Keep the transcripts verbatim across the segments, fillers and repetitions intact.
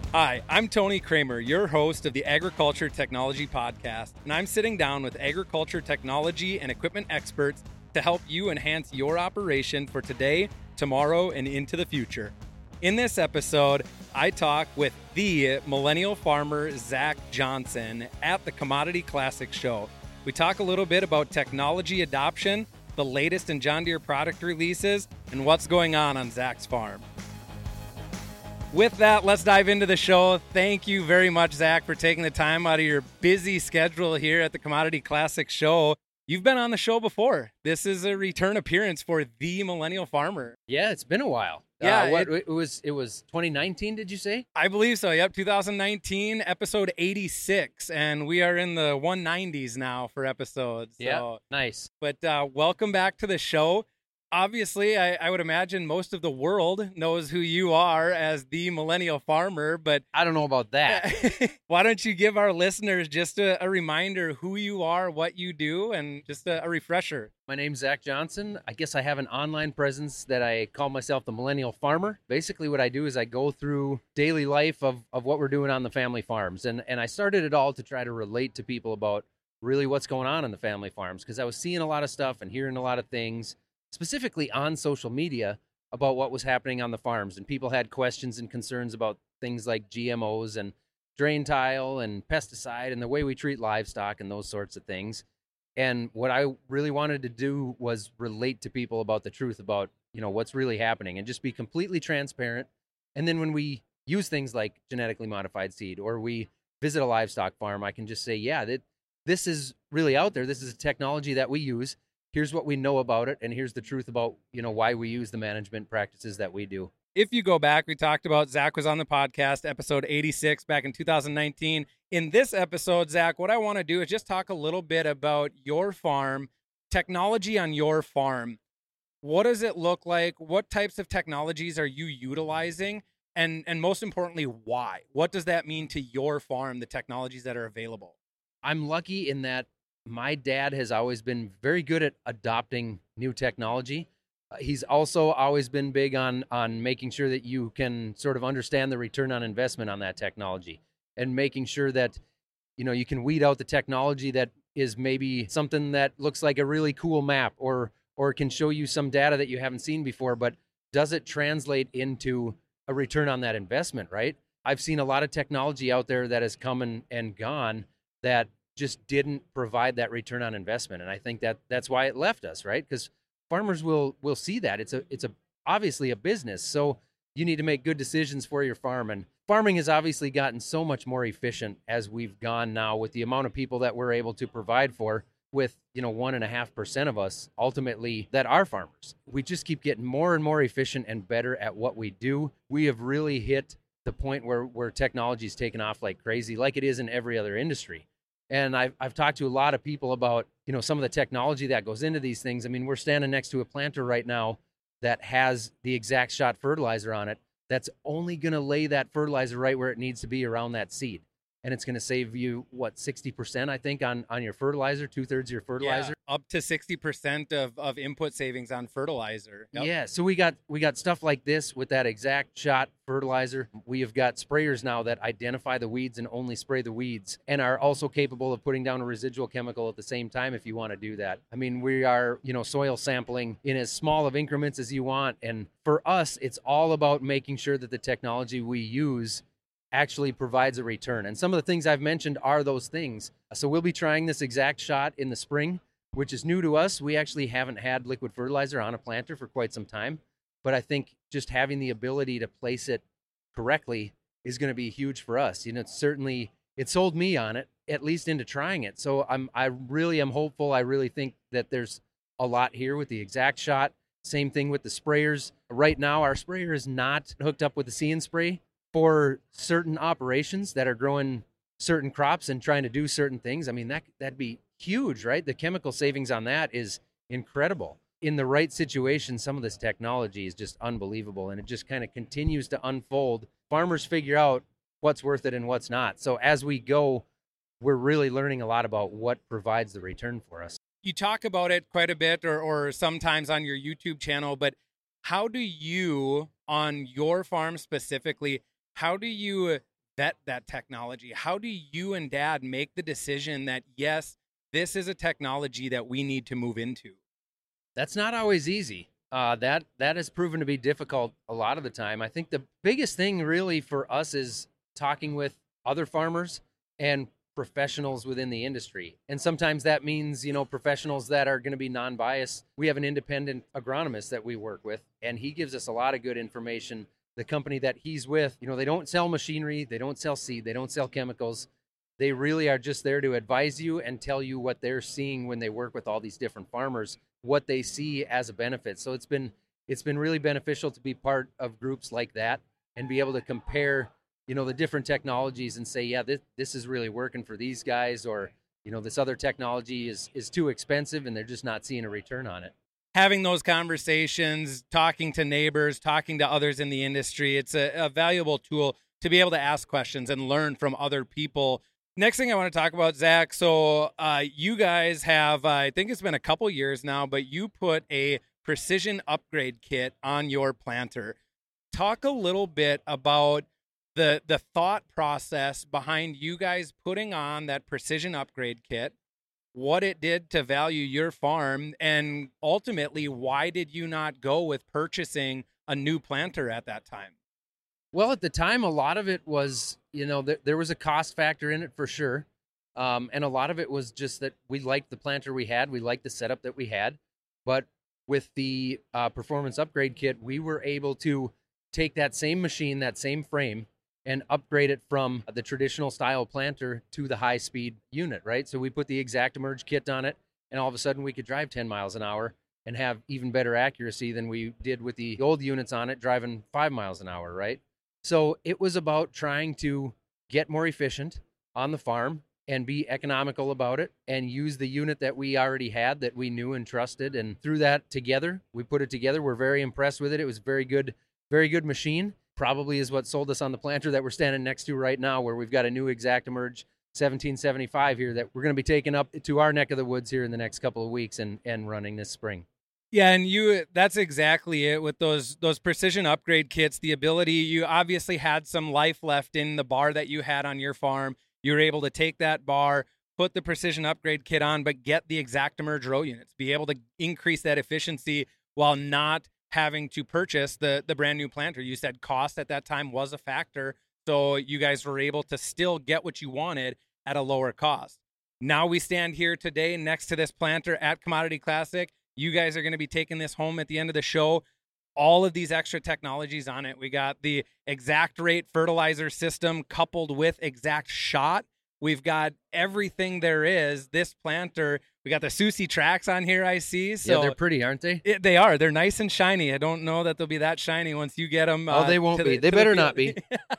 Hi, I'm Tony Kramer, your host of the Agriculture Technology Podcast, and I'm sitting down with agriculture technology and equipment experts to help you enhance your operation for today, tomorrow, and into the future. In this episode, I talk with the millennial farmer, Zach Johnson, at the Commodity Classic Show. We talk a little bit about technology adoption, the latest in John Deere product releases, and what's going on on Zach's farm. With that, let's dive into the show. Thank you very much, Zach, for taking the time out of your busy schedule here at the Commodity Classic Show. You've been on the show before. This is a return appearance for the millennial farmer. Yeah, it's been a while. Yeah, uh, what it, it was it was twenty nineteen, did you say? I believe so. Yep, two thousand nineteen, episode eighty-six, and we are in the one nineties now for episodes. So. Yeah, nice. But uh, welcome back to the show. Obviously, I, I would imagine most of the world knows who you are as the millennial farmer, but I don't know about that. Why don't you give our listeners just a, a reminder who you are, what you do, and just a, a refresher. My name's Zach Johnson. I guess I have an online presence that I call myself the Millennial Farmer. Basically, what I do is I go through daily life of, of what we're doing on the family farms. And, and I started it all to try to relate to people about really what's going on in the family farms, because I was seeing a lot of stuff and hearing a lot of things, specifically on social media, about what was happening on the farms. And people had questions and concerns about things like G M Os and drain tile and pesticide and the way we treat livestock and those sorts of things. And what I really wanted to do was relate to people about the truth about, you know, what's really happening and just be completely transparent. And then when we use things like genetically modified seed or we visit a livestock farm, I can just say, yeah, that this is really out there. This is a technology that we use. Here's what we know about it, and here's the truth about, you know, why we use the management practices that we do. If you go back, we talked about, Zach was on the podcast, episode eighty-six, back in two thousand nineteen. In this episode, Zach, what I want to do is just talk a little bit about your farm, technology on your farm. What does it look like? What types of technologies are you utilizing? And, and most importantly, why? What does that mean to your farm, the technologies that are available? I'm lucky in that my dad has always been very good at adopting new technology. Uh, he's also always been big on on making sure that you can sort of understand the return on investment on that technology and making sure that, you know, you can weed out the technology that is maybe something that looks like a really cool map or or can show you some data that you haven't seen before, but does it translate into a return on that investment, right? I've seen a lot of technology out there that has come and, and gone that just didn't provide that return on investment. And I think that that's why it left us, right? Because farmers will will see that. It's a it's a obviously a business. So you need to make good decisions for your farm. And farming has obviously gotten so much more efficient as we've gone now with the amount of people that we're able to provide for, with, you know, one and a half percent of us ultimately that are farmers. We just keep getting more and more efficient and better at what we do. We have really hit the point where where technology is taking off like crazy, like it is in every other industry. And I've, I've talked to a lot of people about, you know, some of the technology that goes into these things. I mean, we're standing next to a planter right now that has the Exact Shot fertilizer on it that's only going to lay that fertilizer right where it needs to be around that seed. And it's going to save you, what, sixty percent, I think, on, on your fertilizer, two-thirds of your fertilizer? Yeah, up to sixty percent of, of input savings on fertilizer. Yep. Yeah, so we got we got stuff like this with that Exact Shot fertilizer. We have got sprayers now that identify the weeds and only spray the weeds and are also capable of putting down a residual chemical at the same time if you want to do that. I mean, we are, you know, soil sampling in as small of increments as you want. And for us, it's all about making sure that the technology we use actually provides a return. And some of the things I've mentioned are those things. So we'll be trying this Exact Shot in the spring, which is new to us. We actually haven't had liquid fertilizer on a planter for quite some time. But I think just having the ability to place it correctly is going to be huge for us. You know, it's certainly, it sold me on it, at least into trying it. So I'm, I really am hopeful. I really think that there's a lot here with the Exact Shot. Same thing with the sprayers. Right now, our sprayer is not hooked up with the See and Spray for certain operations that are growing certain crops and trying to do certain things. I mean, that that'd be huge, right? The chemical savings on that is incredible. In the right situation, some of this technology is just unbelievable, and it just kind of continues to unfold. Farmers figure out what's worth it and what's not. So as we go, we're really learning a lot about what provides the return for us. You talk about it quite a bit, or or sometimes on your YouTube channel, but how do you, on your farm specifically, how do you vet that technology? How do you and Dad make the decision that, yes, this is a technology that we need to move into? That's not always easy. Uh, that that has proven to be difficult a lot of the time. I think the biggest thing really for us is talking with other farmers and professionals within the industry. And sometimes that means, you know, professionals that are going to be non-biased. We have an independent agronomist that we work with, and he gives us a lot of good information. The company that he's with, you know, they don't sell machinery, they don't sell seed, they don't sell chemicals. They really are just there to advise you and tell you what they're seeing when they work with all these different farmers, what they see as a benefit. So it's been it's been really beneficial to be part of groups like that and be able to compare, you know, the different technologies and say, yeah, this this is really working for these guys, or, you know, this other technology is is too expensive and they're just not seeing a return on it. Having those conversations, talking to neighbors, talking to others in the industry, it's a, a valuable tool to be able to ask questions and learn from other people. Next thing I want to talk about, Zach, so uh, you guys have, uh, I think it's been a couple years now, but you put a precision upgrade kit on your planter. Talk a little bit about the the thought process behind you guys putting on that precision upgrade kit, what it did to value your farm, and ultimately, why did you not go with purchasing a new planter at that time? Well, at the time, a lot of it was, you know, th- there was a cost factor in it for sure. Um, and a lot of it was just that we liked the planter we had. We liked the setup that we had. But with the uh, performance upgrade kit, we were able to take that same machine, that same frame, and upgrade it from the traditional style planter to the high speed unit, right? So we put the ExactEmerge kit on it, and all of a sudden we could drive ten miles an hour and have even better accuracy than we did with the old units on it, driving five miles an hour, right? So it was about trying to get more efficient on the farm and be economical about it and use the unit that we already had that we knew and trusted. And through that together, we put it together. We're very impressed with it. It was a very good, very good machine. Probably is what sold us on the planter that we're standing next to right now, where we've got a new ExactEmerge seventeen seventy-five here that we're going to be taking up to our neck of the woods here in the next couple of weeks and, and running this spring. Yeah, and you that's exactly it with those those precision upgrade kits, the ability, you obviously had some life left in the bar that you had on your farm. You were able to take that bar, put the precision upgrade kit on, but get the ExactEmerge row units, be able to increase that efficiency while not having to purchase the the brand new planter. You said cost at that time was a factor, so you guys were able to still get what you wanted at a lower cost. Now we stand here today next to this planter at Commodity Classic. You guys are going to be taking this home at the end of the show. All of these extra technologies on it. We got the ExactRate fertilizer system coupled with ExactShot. We've got everything there is. This planter, we got the Susi tracks on here, I see. So yeah, they're pretty, aren't they? It, they are. They're nice and shiny. I don't know that they'll be that shiny once you get them. Oh, uh, they won't be. The, they better the not be.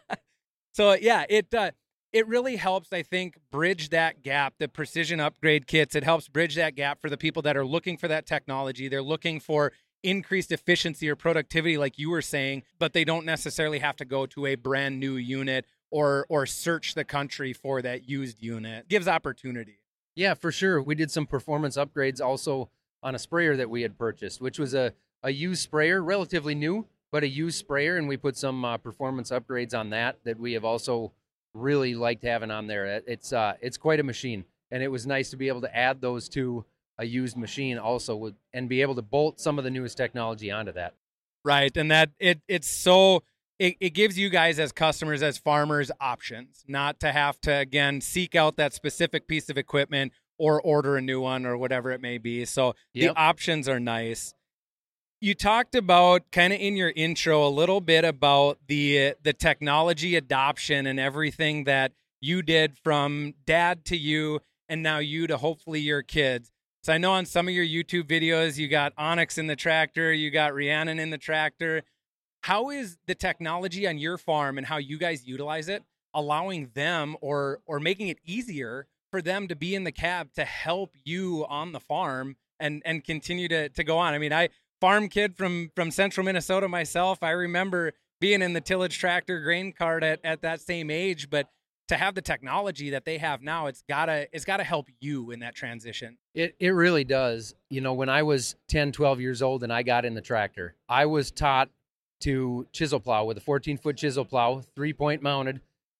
So, yeah, it uh, it really helps, I think, bridge that gap, the precision upgrade kits. It helps bridge that gap for the people that are looking for that technology. They're looking for increased efficiency or productivity, like you were saying, but they don't necessarily have to go to a brand new unit or or search the country for that used unit. It gives opportunity. Yeah, for sure. We did some performance upgrades also on a sprayer that we had purchased, which was a, a used sprayer, relatively new, but a used sprayer, and we put some uh, performance upgrades on that that we have also really liked having on there. It's uh, it's quite a machine, and it was nice to be able to add those to a used machine also, with, and be able to bolt some of the newest technology onto that. Right, and that it it's so it, it gives you guys as customers, as farmers, options, not to have to again seek out that specific piece of equipment or order a new one or whatever it may be. So yep. The options are nice. You talked about kind of in your intro a little bit about the the technology adoption and everything that you did from dad to you and now you to hopefully your kids. So I know on some of your YouTube videos, you got Onyx in the tractor, you got Rhiannon in the tractor. How is the technology on your farm and how you guys utilize it allowing them or or making it easier for them to be in the cab to help you on the farm and, and continue to, to go on? I mean, I farm kid from, from central Minnesota myself, I remember being in the tillage tractor grain cart at, at that same age, but to have the technology that they have now, it's gotta it's gotta help you in that transition. It it really does. You know, when I was ten, twelve years old and I got in the tractor, I was taught to chisel plow with a fourteen foot chisel plow, three point mounted.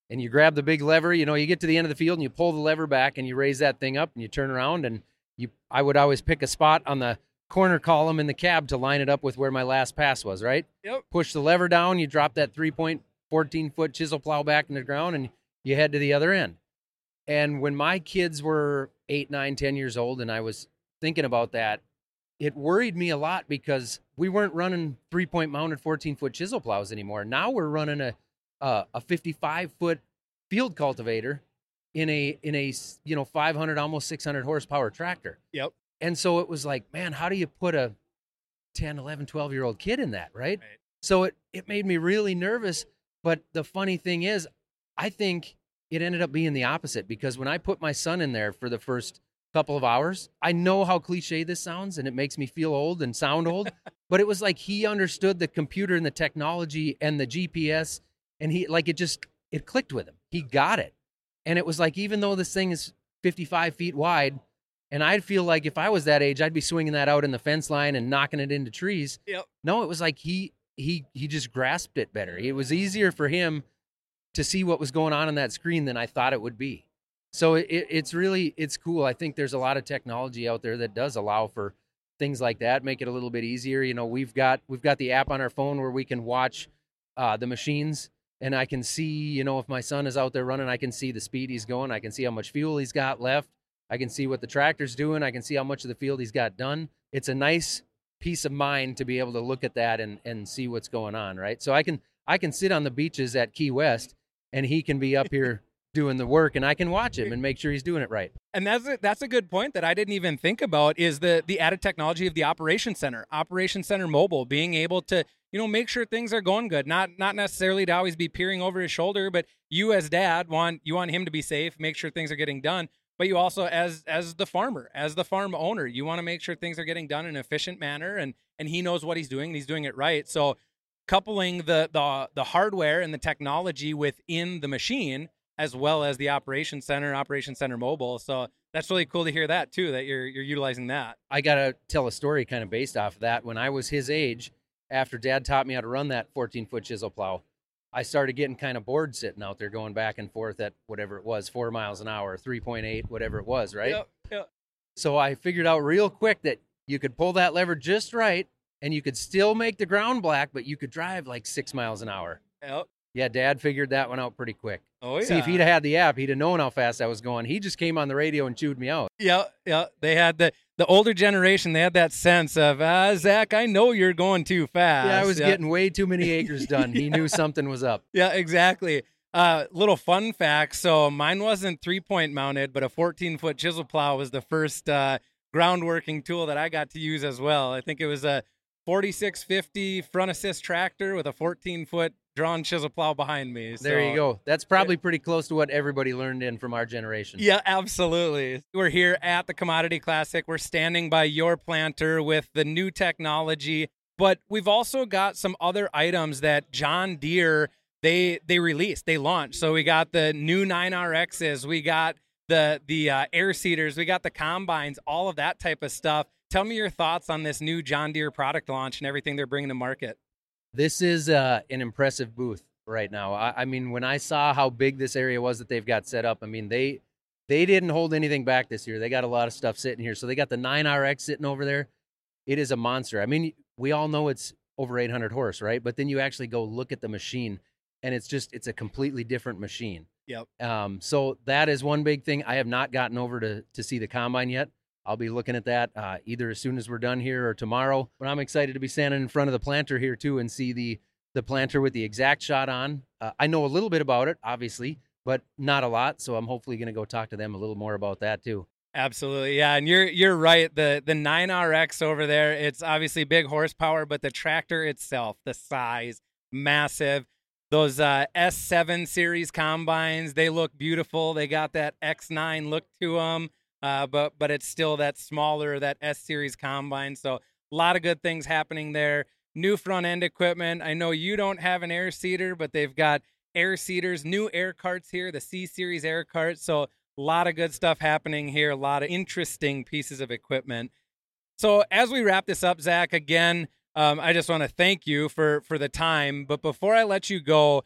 and you grab the big lever. You know, you get to the end of the field and you pull the lever back and you raise that thing up and you turn around and you. I would always pick a spot on the corner column in the cab to line it up with where my last pass was, right? Yep. Push the lever down, you drop that three point one four foot chisel plow back in the ground, and you head to the other end. And when my kids were eight, nine, ten years old, and I was thinking about that, it worried me a lot because we weren't running three-point mounted fourteen-foot chisel plows anymore. Now we're running a uh, a fifty-five-foot field cultivator in a in a you know five hundred, almost six hundred horsepower tractor. Yep. And so it was like, man, how do you put a ten, eleven, twelve-year-old kid in that, right? Right. So it, it made me really nervous. But the funny thing is, I think it ended up being the opposite, because when I put my son in there for the first couple of hours, I know how cliche this sounds, and it makes me feel old and sound old, but it was like he understood the computer and the technology and the G P S, and he, like, it just, it clicked with him. He got it. And it was like, even though this thing is fifty-five feet wide, and I'd feel like if I was that age, I'd be swinging that out in the fence line and knocking it into trees. Yep. No, it was like he he he just grasped it better. It was easier for him to see what was going on on that screen than I thought it would be. So it, it's really, it's cool. I think there's a lot of technology out there that does allow for things like that, make it a little bit easier. You know, we've got we've got the app on our phone where we can watch uh, the machines, and I can see, you know, if my son is out there running, I can see the speed he's going. I can see how much fuel he's got left. I can see what the tractor's doing. I can see how much of the field he's got done. It's a nice peace of mind to be able to look at that and, and see what's going on, right? So I can I can sit on the beaches at Key West, and he can be up here doing the work, and I can watch him and make sure he's doing it right. And that's a, that's a good point that I didn't even think about, is the the added technology of the Operations Center, Operations Center Mobile, being able to, you know, make sure things are going good. Not not necessarily to always be peering over his shoulder, but you as dad want you want him to be safe, make sure things are getting done. But you also, as as the farmer, as the farm owner, you want to make sure things are getting done in an efficient manner, and and he knows what he's doing and he's doing it right. So coupling the the the hardware and the technology within the machine, as well as the Operations Center, Operations Center Mobile. So that's really cool to hear that too, that you're you're utilizing that. I got to tell a story kind of based off of that. When I was his age, after Dad taught me how to run that fourteen-foot chisel plow, I started getting kind of bored sitting out there going back and forth at whatever it was, four miles an hour, three point eight, whatever it was, right? Yep, yep. So I figured out real quick that you could pull that lever just right, and you could still make the ground black, but you could drive like six miles an hour. Yep. Yeah, Dad figured that one out pretty quick. Oh, yeah. See, if he'd have had the app, he'd have known how fast I was going. He just came on the radio and chewed me out. Yeah, yeah. They had the the older generation. They had that sense of, ah, Zach, I know you're going too fast. Yeah, I was yeah. getting way too many acres done. He Yeah. knew something was up. Yeah, exactly. Uh, little fun fact. So mine wasn't three point mounted, but a fourteen foot chisel plow was the first uh, ground working tool that I got to use as well. I think it was a forty-six fifty front assist tractor with a fourteen foot drawn chisel plow behind me. So, There you go. That's probably pretty close to what everybody learned in from our generation. Yeah, absolutely. We're here at the Commodity Classic. We're standing by your planter with the new technology, but we've also got some other items that John Deere, they they released, they launched. So we got the new nine R Xs, we got the the uh, air seeders, we got the combines, all of that type of stuff. Tell me your thoughts on this new John Deere product launch and everything they're bringing to market. This is uh, an impressive booth right now. I, I mean, when I saw how big this area was that they've got set up, I mean, they they didn't hold anything back this year. They got a lot of stuff sitting here. So they got the nine R X sitting over there. It is a monster. I mean, we all know it's over eight hundred horse, right? But then you actually go look at the machine, and it's just, it's a completely different machine. Yep. Um, so that is one big thing. I have not gotten over to to see the combine yet. I'll be looking at that uh, either as soon as we're done here or tomorrow. But I'm excited to be standing in front of the planter here too and see the the planter with the exact shot on. Uh, I know a little bit about it, obviously, but not a lot. So I'm hopefully going to go talk to them a little more about that too. Absolutely, yeah, and you're you're right. The the nine R X over there, it's obviously big horsepower, but the tractor itself, the size, massive. Those uh, S seven series combines, they look beautiful. They got that X nine look to them. Uh, but but it's still that smaller, that S series combine. So a lot of good things happening there. New front end equipment. I know you don't have an air seeder, but they've got air seeders, new air carts here, the C series air carts. So a lot of good stuff happening here. A lot of interesting pieces of equipment. So as we wrap this up, Zach, again, um, I just want to thank you for for the time. But before I let you go,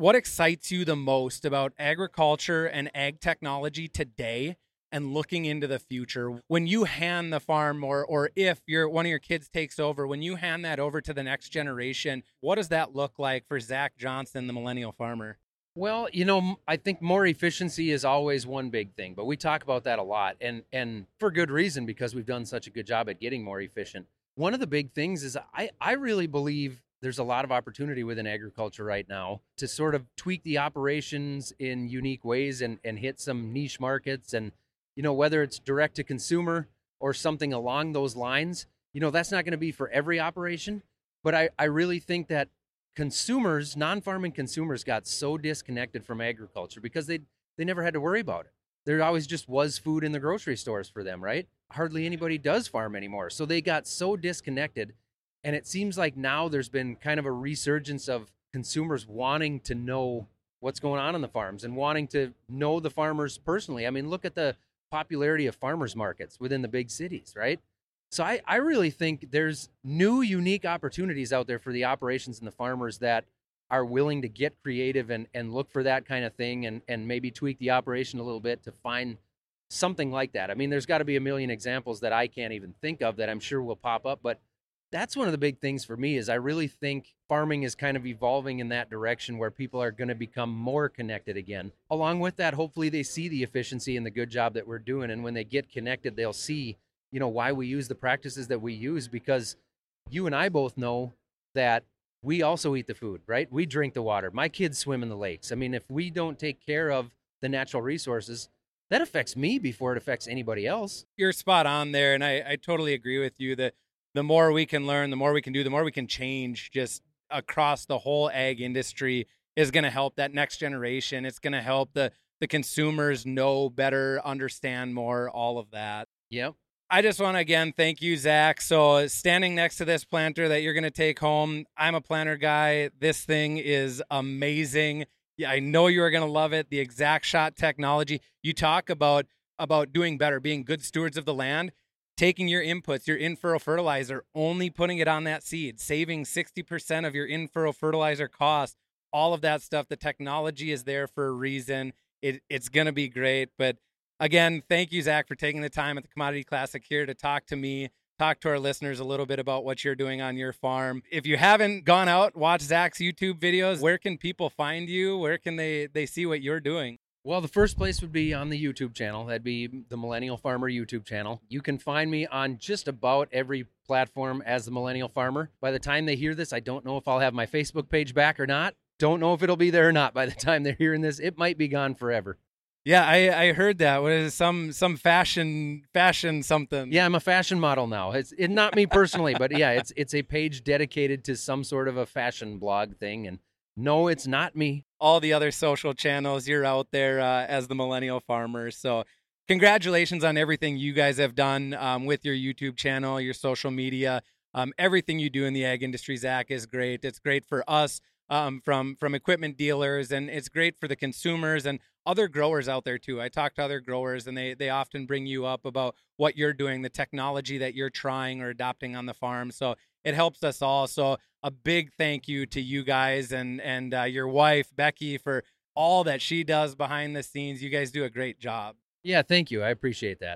what excites you the most about agriculture and ag technology today and looking into the future? When you hand the farm, or or if your one of your kids takes over, when you hand that over to the next generation, what does that look like for Zach Johnson, the millennial farmer? Well, you know, I think more efficiency is always one big thing, but we talk about that a lot, and and for good reason, because we've done such a good job at getting more efficient. One of the big things is I, I really believe there's a lot of opportunity within agriculture right now to sort of tweak the operations in unique ways and, and hit some niche markets. And, you know, whether it's direct to consumer or something along those lines, you know, that's not going to be for every operation. But I, I really think that consumers, non-farming consumers, got so disconnected from agriculture because they they never had to worry about it. There always just was food in the grocery stores for them, right? Hardly anybody does farm anymore. So they got so disconnected. And it seems like now there's been kind of a resurgence of consumers wanting to know what's going on on the farms and wanting to know the farmers personally. I mean, look at the popularity of farmers markets within the big cities, right? So I, I really think there's new, unique opportunities out there for the operations and the farmers that are willing to get creative and, and look for that kind of thing and, and maybe tweak the operation a little bit to find something like that. I mean, there's got to be a million examples that I can't even think of that I'm sure will pop up, but that's one of the big things for me is I really think farming is kind of evolving in that direction where people are going to become more connected again. Along with that, hopefully they see the efficiency and the good job that we're doing. And when they get connected, they'll see, you know, why we use the practices that we use, because you and I both know that we also eat the food, right? We drink the water. My kids swim in the lakes. I mean, if we don't take care of the natural resources, that affects me before it affects anybody else. You're spot on there. And I, I totally agree with you that the more we can learn, the more we can do, the more we can change just across the whole ag industry is going to help that next generation. It's going to help the, the consumers know better, understand more, all of that. Yep. I just want to, again, thank you, Zach. So standing next to this planter that you're going to take home, I'm a planter guy. This thing is amazing. Yeah, I know you are going to love it. The ExactShot technology. You talk about, about doing better, being good stewards of the land. Taking your inputs, your in-furrow fertilizer, only putting it on that seed, saving sixty percent of your in-furrow fertilizer cost, all of that stuff. The technology is there for a reason. It, it's going to be great. But again, thank you, Zach, for taking the time at the Commodity Classic here to talk to me, talk to our listeners a little bit about what you're doing on your farm. If you haven't gone out, watch Zach's YouTube videos. Where can people find you? Where can they, they see what you're doing? Well, the first place would be on the YouTube channel. That'd be the Millennial Farmer YouTube channel. You can find me on just about every platform as the Millennial Farmer. By the time they hear this, I don't know if I'll have my Facebook page back or not. Don't know if it'll be there or not by the time they're hearing this. It might be gone forever. Yeah, I, I heard that. What is it, some some fashion fashion something? Yeah, I'm a fashion model now. It's it, not me personally, but yeah, it's it's a page dedicated to some sort of a fashion blog thing. And no, it's not me. All the other social channels, you're out there uh, as the Millennial Farmer. So congratulations on everything you guys have done um, with your YouTube channel, your social media. Um, everything you do in the ag industry, Zach, is great. It's great for us um, from, from equipment dealers, and it's great for the consumers and other growers out there too. I talk to other growers, and they, they often bring you up about what you're doing, the technology that you're trying or adopting on the farm. So it helps us all. So a big thank you to you guys and, and uh, your wife, Becky, for all that she does behind the scenes. You guys do a great job. Yeah, thank you. I appreciate that.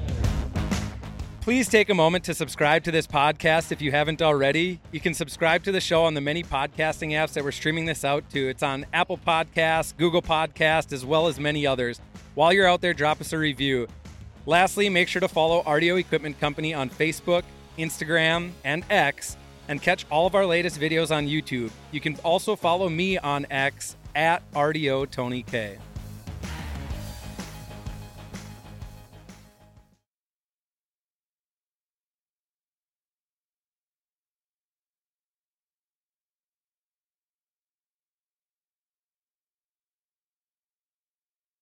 Please take a moment to subscribe to this podcast if you haven't already. You can subscribe to the show on the many podcasting apps that we're streaming this out to. It's on Apple Podcasts, Google Podcasts, as well as many others. While you're out there, drop us a review. Lastly, make sure to follow R D O Equipment Company on Facebook, Instagram, and X, and catch all of our latest videos on YouTube. You can also follow me on X at R D O Tony K.